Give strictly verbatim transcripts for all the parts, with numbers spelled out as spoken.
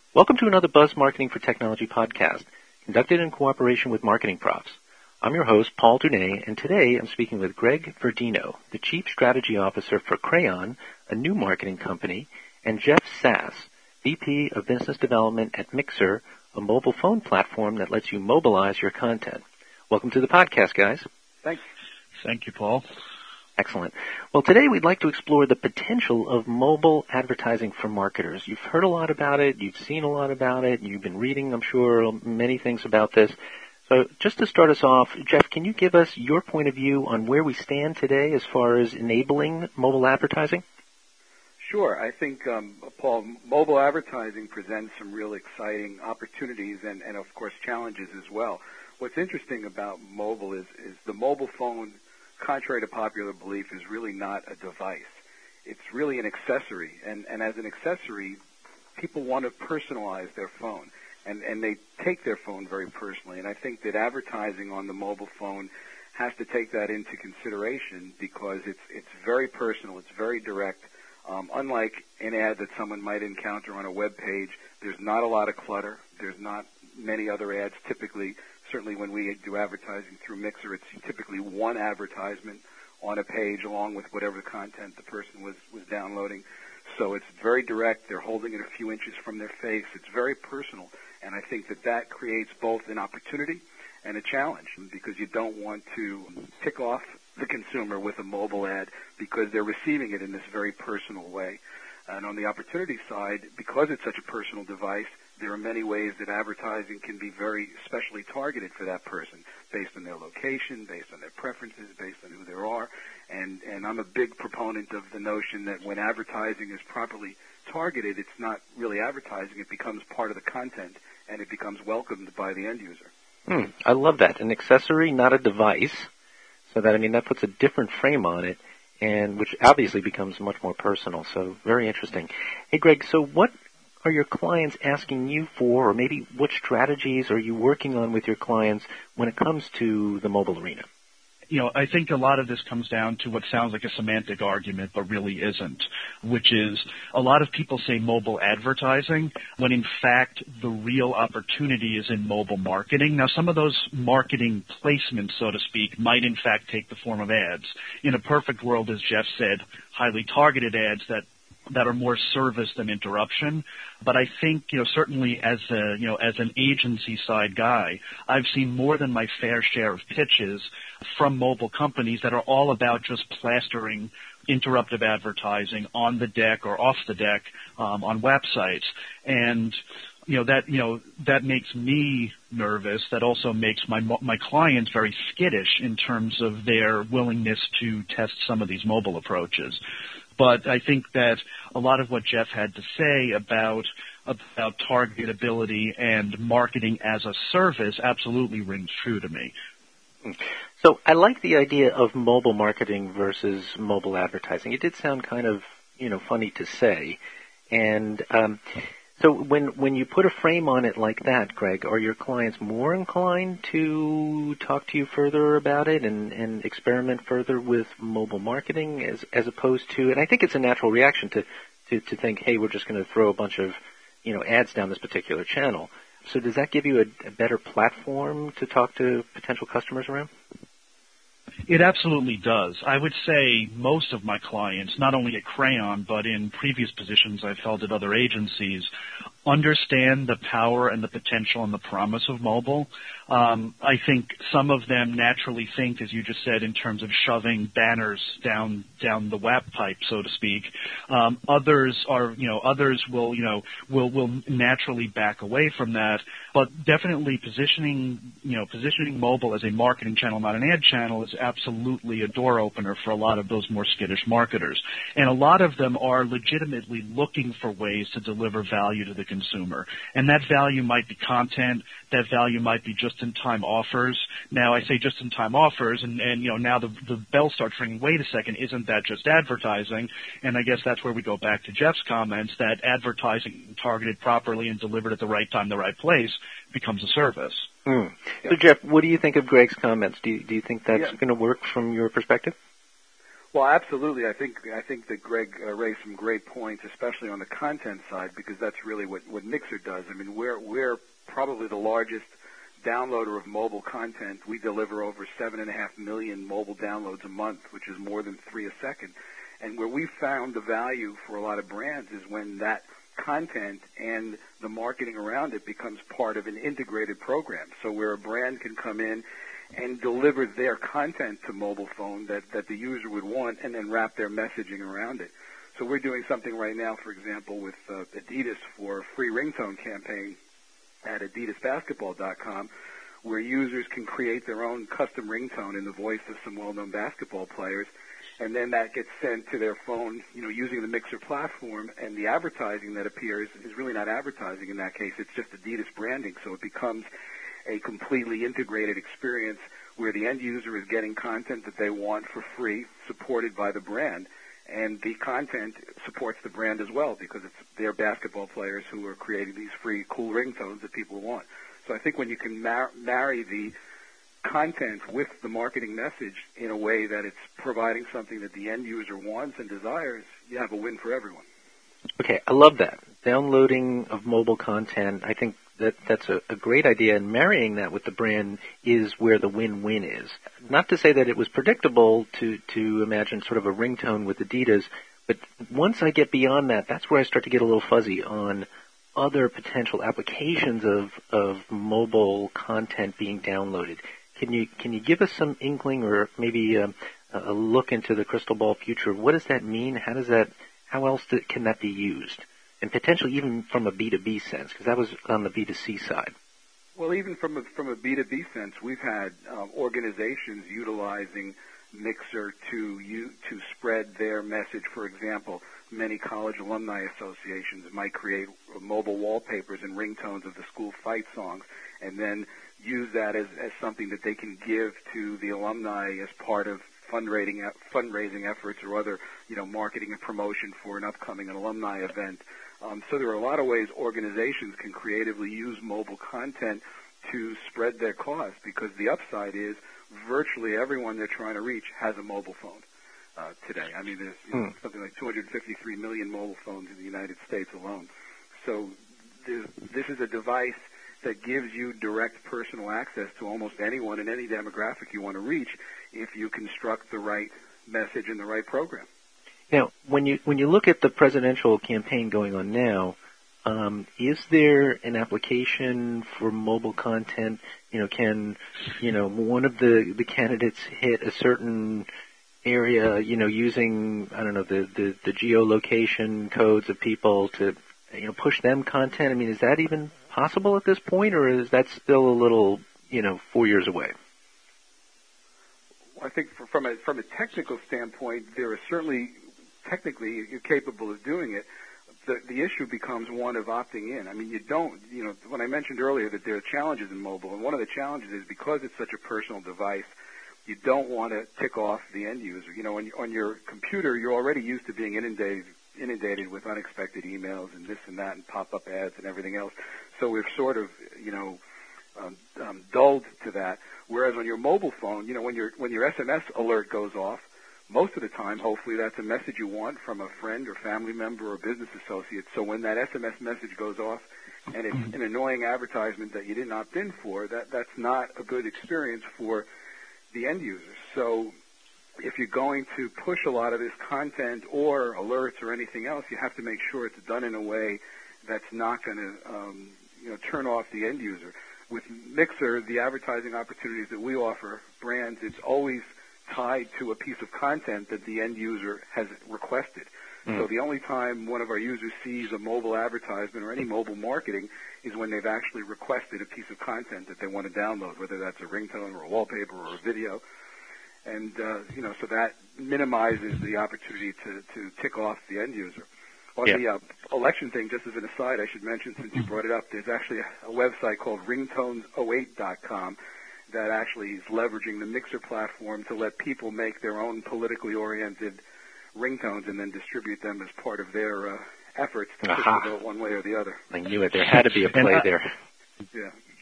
Welcome to another Buzz Marketing for Technology podcast, conducted in cooperation with Marketing Profs. I'm your host, Paul Dunay, and today I'm speaking with Greg Verdino, the Chief Strategy Officer for Crayon, a new marketing company, and Jeff Sass, V P of Business Development at Mixer, a mobile phone platform that lets you mobilize your content. Welcome to the podcast, guys. Thanks. Thank you, Paul. Excellent. Well, today we'd like to explore the potential of mobile advertising for marketers. You've heard a lot about it. You've seen a lot about it. You've been reading, I'm sure, many things about this. So just to start us off, Jeff, can you give us your point of view on where we stand today as far as enabling mobile advertising? Sure. I think, um, Paul, mobile advertising presents some real exciting opportunities and, and, of course, challenges as well. What's interesting about mobile is, is the mobile phone, contrary to popular belief, is really not a device. It's really an accessory. And, and as an accessory, people want to personalize their phone. And, and they take their phone very personally. And I think that advertising on the mobile phone has to take that into consideration because it's, it's very personal. It's very direct. Um, unlike an ad that someone might encounter on a web page, there's not a lot of clutter. There's not many other ads. Typically, certainly when we do advertising through Mixer, it's typically one advertisement on a page along with whatever content the person was, was downloading. So it's very direct. They're holding it a few inches from their face. It's very personal. And I think that that creates both an opportunity and a challenge because you don't want to tick off the consumer with a mobile ad because they're receiving it in this very personal way. And on the opportunity side, because it's such a personal device, there are many ways that advertising can be very specially targeted for that person based on their location, based on their preferences, based on who they are. And, and I'm a big proponent of the notion that when advertising is properly targeted, it's not really advertising. It becomes part of the content, and it becomes welcomed by the end user. Hmm, I love that. An accessory, not a device. So that, I mean, that puts a different frame on it, and which obviously becomes much more personal. So very interesting. Hey, Greg, so what are your clients asking you for, or maybe what strategies are you working on with your clients when it comes to the mobile arena? You know, I think a lot of this comes down to what sounds like a semantic argument, but really isn't, which is a lot of people say mobile advertising when, in fact, the real opportunity is in mobile marketing. Now, some of those marketing placements, so to speak, might, in fact, take the form of ads. In a perfect world, as Jeff said, highly targeted ads that that are more service than interruption. But I think, you know, certainly as a, you know, as an agency side guy, I've seen more than my fair share of pitches from mobile companies that are all about just plastering interruptive advertising on the deck or off the deck um, on websites. And, you know, that, you know, that makes me nervous. That also makes my, my clients very skittish in terms of their willingness to test some of these mobile approaches. But I think that a lot of what Jeff had to say about about targetability and marketing as a service absolutely rings true to me. So I like the idea of mobile marketing versus mobile advertising. It did sound kind of, you know, funny to say. And um, so when when you put a frame on it like that, Greg, are your clients more inclined to talk to you further about it and, and experiment further with mobile marketing as as opposed to, and I think it's a natural reaction to, to, to think, hey, we're just going to throw a bunch of, you know, ads down this particular channel. So does that give you a, a better platform to talk to potential customers around? It absolutely does. I would say most of my clients, not only at Crayon, but in previous positions I've held at other agencies, understand the power and the potential and the promise of mobile. Um, I think some of them naturally think, as you just said, in terms of shoving banners down down the W A P pipe, so to speak. Um, others are, you know, others will, you know, will will naturally back away from that. But definitely positioning, you know, positioning mobile as a marketing channel, not an ad channel, is absolutely a door opener for a lot of those more skittish marketers. And a lot of them are legitimately looking for ways to deliver value to the consumer. And that value might be content. That value might be just-in-time offers. Now, I say just-in-time offers, and, and you know, now the, the bell starts ringing, wait a second, isn't that just advertising? And I guess that's where we go back to Jeff's comments, that advertising targeted properly and delivered at the right time, the right place, becomes a service. Mm. So, Jeff, what do you think of Greg's comments? Do you, do you think that's yeah. going to work from your perspective? Well, absolutely. I think I think that Greg uh, raised some great points, especially on the content side, because that's really what, what Mixer does. I mean, we're we're probably the largest downloader of mobile content. We deliver over seven and a half million mobile downloads a month, which is more than three a second. And where we found the value for a lot of brands is when that content and the marketing around it becomes part of an integrated program. So where a brand can come in and deliver their content to mobile phone that, that the user would want and then wrap their messaging around it. So we're doing something right now, for example, with uh, Adidas for a free ringtone campaign at adidas basketball dot com, where users can create their own custom ringtone in the voice of some well-known basketball players, and then that gets sent to their phone, you know, using the Mixer platform, and the advertising that appears is really not advertising in that case. It's just Adidas branding, so it becomes a completely integrated experience where the end user is getting content that they want for free, supported by the brand, and the content supports the brand as well because it's their basketball players who are creating these free, cool ringtones that people want. So I think when you can mar- marry the content with the marketing message in a way that it's providing something that the end user wants and desires, you have a win for everyone. Okay, I love that. Downloading of mobile content, I think that that's a, a great idea, and marrying that with the brand is where the win-win is. Not to say that it was predictable to, to imagine sort of a ringtone with Adidas, but once I get beyond that, that's where I start to get a little fuzzy on other potential applications of, of mobile content being downloaded. Can you can you give us some inkling or maybe a, a look into the crystal ball future? What does that mean? How does that how else do, can that be used? And potentially even from a B two B sense, because that was on the B two C side. Well, even from a, from a B two B sense, we've had um, organizations utilizing Mixer to you, to spread their message. For example, many college alumni associations might create mobile wallpapers and ringtones of the school fight songs, and then use that as, as something that they can give to the alumni as part of fundraising fundraising efforts or other, you know, marketing and promotion for an upcoming alumni event. Um, so there are a lot of ways organizations can creatively use mobile content to spread their cause, because the upside is virtually everyone they're trying to reach has a mobile phone uh, today. I mean, there's you know, hmm. something like two hundred fifty-three million mobile phones in the United States alone. So this is a device that gives you direct personal access to almost anyone in any demographic you want to reach if you construct the right message and the right program. Now, when you when you look at the presidential campaign going on now, um, is there an application for mobile content? You know, can you know one of the, the candidates hit a certain area? You know, using I don't know the, the, the geolocation codes of people to you know push them content. I mean, is that even possible at this point, or is that still a little you know four years away? Well, I think from a from a technical standpoint, there are certainly technically you're capable of doing it. The, the issue becomes one of opting in. I mean, you don't, you know, when I mentioned earlier that there are challenges in mobile, and one of the challenges is because it's such a personal device, you don't want to tick off the end user. You know, on, on your computer, you're already used to being inundated, inundated with unexpected emails and this and that and pop-up ads and everything else. So we've sort of, you know, um, um, dulled to that. Whereas on your mobile phone, you know, when your when your S M S alert goes off, most of the time, hopefully, that's a message you want from a friend or family member or business associate. So when that S M S message goes off and it's an annoying advertisement that you didn't opt in for, that, that's not a good experience for the end user. So if you're going to push a lot of this content or alerts or anything else, you have to make sure it's done in a way that's not going to um, you know, turn off the end user. With Mixer, the advertising opportunities that we offer brands, it's always tied to a piece of content that the end user has requested. Mm. So the only time one of our users sees a mobile advertisement or any mobile marketing is when they've actually requested a piece of content that they want to download, whether that's a ringtone or a wallpaper or a video. And, uh, you know, so that minimizes the opportunity to, to tick off the end user. On yeah. the uh, election thing, just as an aside, I should mention, since you brought it up, there's actually a, a website called ringtones oh eight dot com that actually is leveraging the Mixer platform to let people make their own politically oriented ringtones and then distribute them as part of their uh, efforts to push the vote one way or the other. I knew it. There had to be a play and, uh, there. Yeah.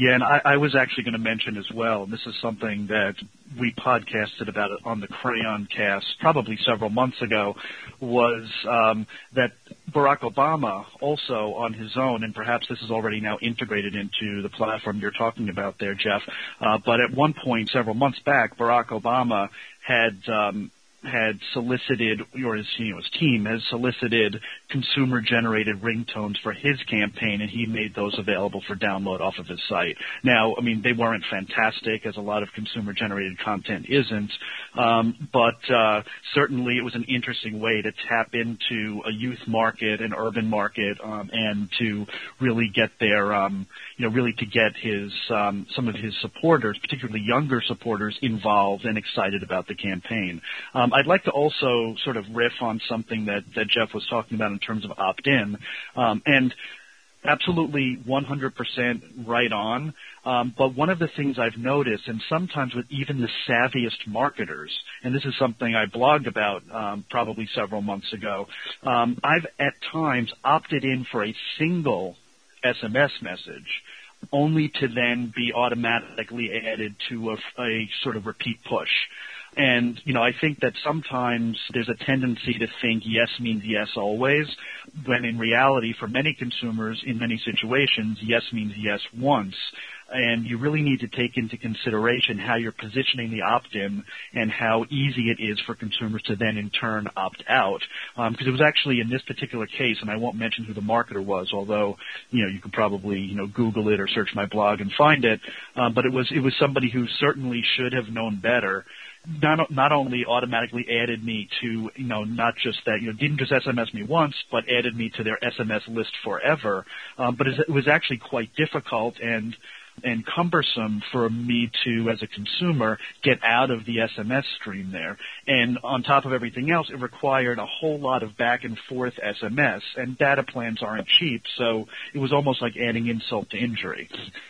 Yeah, and I, I was actually going to mention as well, and this is something that we podcasted about it on the Crayon Cast probably several months ago, was um, that Barack Obama also on his own, and perhaps this is already now integrated into the platform you're talking about there, Jeff, uh, but at one point several months back, Barack Obama had um, had solicited, or his, you know, his team has solicited consumer-generated ringtones for his campaign, and he made those available for download off of his site. Now, I mean, they weren't fantastic, as a lot of consumer-generated content isn't, um, but uh, certainly it was an interesting way to tap into a youth market, an urban market, um, and to really get their, um, you know, really to get his um, some of his supporters, particularly younger supporters, involved and excited about the campaign. Um, I'd like to also sort of riff on something that, that Jeff was talking about in terms of opt-in, um, and absolutely one hundred percent right on. Um, but one of the things I've noticed, and sometimes with even the savviest marketers, and this is something I blogged about um, probably several months ago, um, I've at times opted in for a single S M S message, only to then be automatically added to a, a sort of repeat push. And, you know, I think that sometimes there's a tendency to think yes means yes always, when in reality, for many consumers, in many situations, yes means yes once. And you really need to take into consideration how you're positioning the opt-in and how easy it is for consumers to then in turn opt out. Um, because it was actually in this particular case, and I won't mention who the marketer was, although, you know, you could probably, you know, Google it or search my blog and find it. Um, but it was, it was somebody who certainly should have known better. Not, not only automatically added me to, you know, not just that, you know, didn't just S M S me once, but added me to their S M S list forever. Um, but it was actually quite difficult and and cumbersome for me to, as a consumer, get out of the S M S stream there. And on top of everything else, it required a whole lot of back and forth S M S, and data plans aren't cheap, so it was almost like adding insult to injury.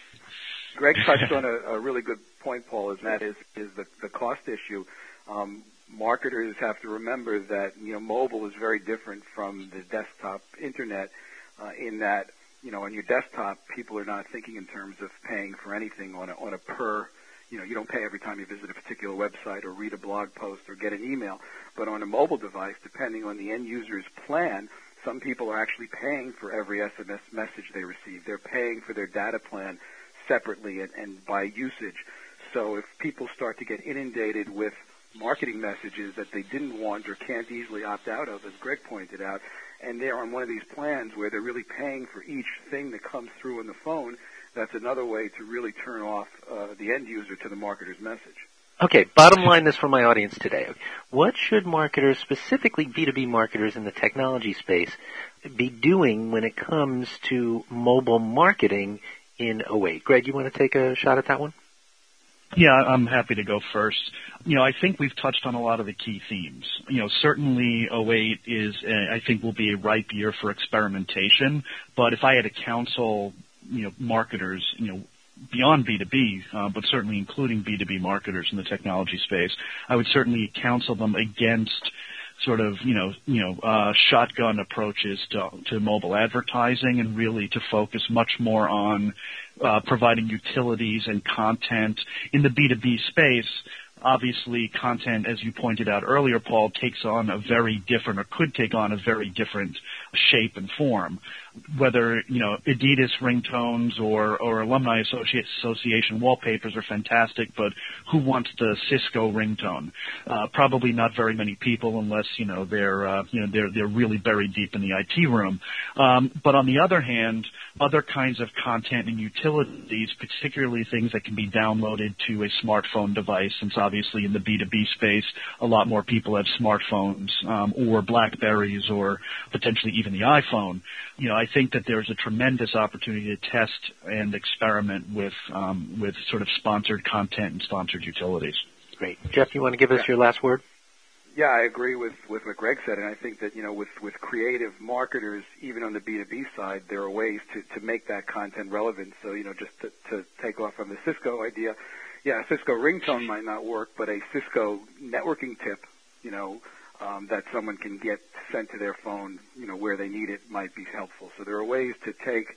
Greg touched on a, a really good point, Paul, and that is, is the, the cost issue. Um, marketers have to remember that, you know, mobile is very different from the desktop internet uh, in that, you know, on your desktop, people are not thinking in terms of paying for anything on a, on a per, you know, you don't pay every time you visit a particular website or read a blog post or get an email. But on a mobile device, depending on the end user's plan, some people are actually paying for every S M S message they receive. They're paying for their data plan separately and, and by usage. So if people start to get inundated with marketing messages that they didn't want or can't easily opt out of, as Greg pointed out, and they're on one of these plans where they're really paying for each thing that comes through on the phone, that's another way to really turn off uh, the end user to the marketer's message. Okay, bottom line this for my audience today. What should marketers, specifically B two B marketers in the technology space, be doing when it comes to mobile marketing in oh eight? Greg, you want to take a shot at that one? Yeah, I'm happy to go first. You know, I think we've touched on a lot of the key themes. You know, certainly oh eight is, uh, I think, will be a ripe year for experimentation. But if I had to counsel, you know, marketers, you know, beyond B two B, uh, but certainly including B two B marketers in the technology space, I would certainly counsel them against sort of, you know, you know, uh, shotgun approaches to, to mobile advertising, and really to focus much more on uh, providing utilities and content in the B two B space. Obviously, content, as you pointed out earlier, Paul, takes on a very different, or could take on a very different shape and form. Whether, you know, Adidas ringtones or, or Alumni Associ- Association wallpapers are fantastic, but who wants the Cisco ringtone? Uh, probably not very many people, unless, you know, they're, uh, you know, they're, they're really buried deep in the I T room. Um, but on the other hand, other kinds of content and utilities, particularly things that can be downloaded to a smartphone device, since obviously in the B two B space, a lot more people have smartphones, um, or BlackBerries, or potentially even the iPhone. You know, I think that there's a tremendous opportunity to test and experiment with um, with sort of sponsored content and sponsored utilities. Great. Jeff, you want to give us your last word? Yeah, I agree with, with what Greg said, and I think that, you know, with, with creative marketers, even on the B two B side, there are ways to, to make that content relevant. So, you know, just to, to take off on the Cisco idea, yeah, a Cisco ringtone might not work, but a Cisco networking tip, you know, um, that someone can get sent to their phone, you know, where they need it might be helpful. So there are ways to take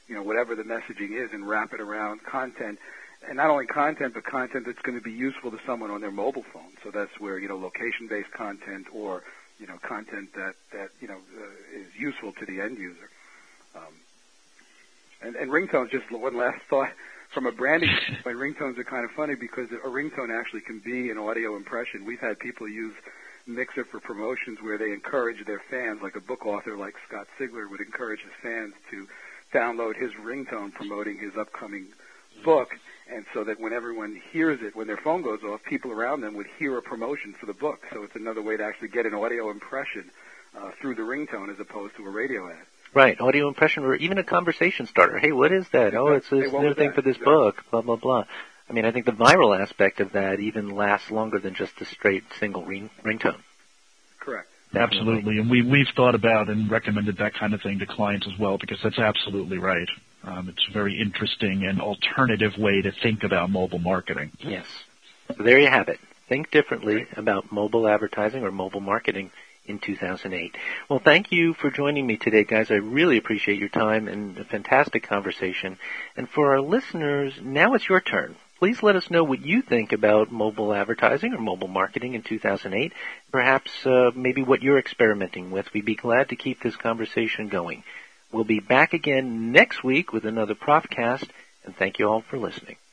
you know, whatever the messaging is and wrap it around content. And not only content, but content that's going to be useful to someone on their mobile phone. So that's where, you know, location-based content or, you know, content that, that you know, uh, is useful to the end user. Um, and, and ringtones, just one last thought. From a branding standpoint, ringtones are kind of funny because a ringtone actually can be an audio impression. We've had people use Mixer for promotions where they encourage their fans, like a book author like Scott Sigler would encourage his fans to download his ringtone promoting his upcoming book. And so that when everyone hears it, when their phone goes off, people around them would hear a promotion for the book. So it's another way to actually get an audio impression uh, through the ringtone as opposed to a radio ad. Right, audio impression or even a conversation starter. Hey, what is that? Oh, it's this hey, new thing that? for this exactly. book, blah, blah, blah. I mean, I think the viral aspect of that even lasts longer than just a straight single ring, ringtone. Correct. Absolutely, and we, we've thought about and recommended that kind of thing to clients as well because that's absolutely right. Um, it's a very interesting and alternative way to think about mobile marketing. Yes. So there you have it. Think differently about mobile advertising or mobile marketing in two thousand eight. Well, thank you for joining me today, guys. I really appreciate your time and a fantastic conversation. And for our listeners, now it's your turn. Please let us know what you think about mobile advertising or mobile marketing in two thousand eight. Perhaps uh, maybe what you're experimenting with. We'd be glad to keep this conversation going. We'll be back again next week with another Profcast, and thank you all for listening.